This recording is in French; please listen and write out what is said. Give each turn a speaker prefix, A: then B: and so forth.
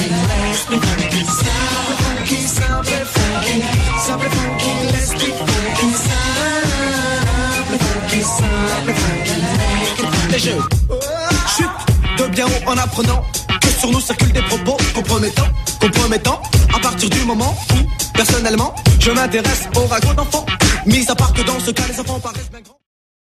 A: Les jeux chute de bien haut en apprenant que sur nous circulent des propos compromettants. À partir du moment où, personnellement, je m'intéresse aux ragots d'enfants. Mis à part que dans ce cas, les enfants paraissent bien grands.